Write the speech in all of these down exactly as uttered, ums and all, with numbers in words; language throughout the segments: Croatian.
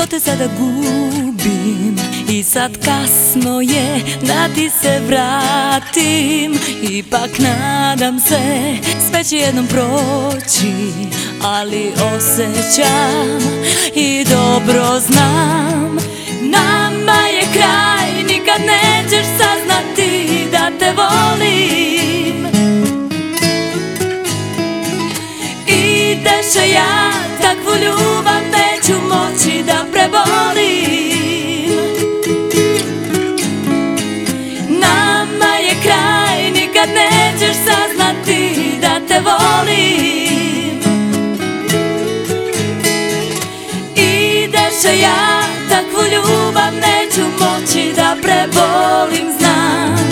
te sada gubim i sad kasno je da ti se vratim. Ipak nadam se sve će jednom proći, ali osjećam i dobro znam, nama je kraj, nikad nećeš saznati da te volim. I deše ja takvu ljubav neću moći da prebolim. Nama je kraj, nikad nećeš saznati da te volim. I deše ja takvu ljubav neću moći da prebolim, znam.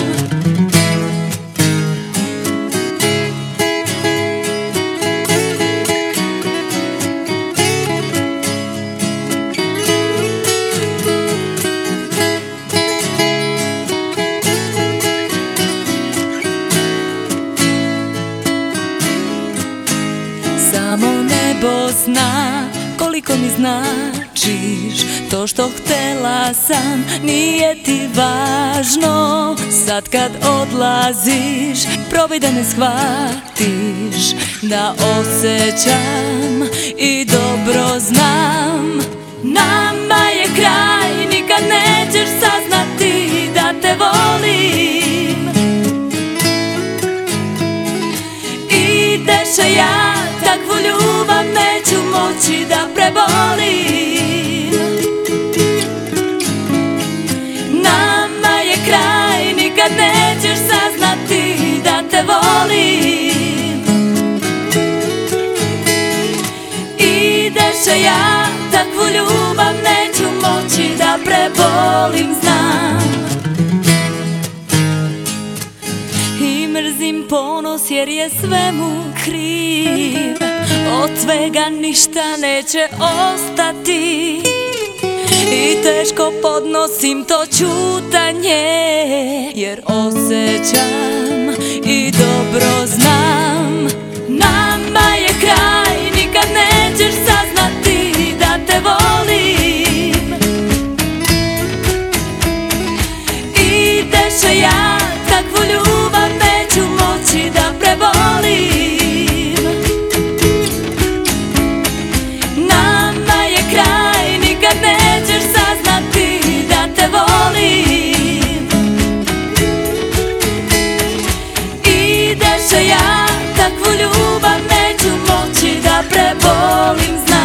Samo nebo zna koliko mi značiš, to što htela sam nije ti važno. Sad kad odlaziš, probaj da me shvatiš, da osjećam i dobro znam, nama je kraj, nikad nećeš saznati da te volim. I deše ja takvu ljubav neću moći da prebolim. Nama je kraj, nikad nećeš saznati da te volim. I deše ja takvu ljubav neću moći da prebolim, znam. I mrzim ponos jer je svemu kriv, od svega ništa neće ostati. I teško podnosim to ćutanje, jer osjećam i dobro znam, nama je kraj, nikad nećeš saznati da te volim. I deše ja takvu ljubav neću moći da prebolim. Nama je kraj, nikad nećeš saznati da te volim. I deše ja takvu ljubav neću moći da prebolim, znam.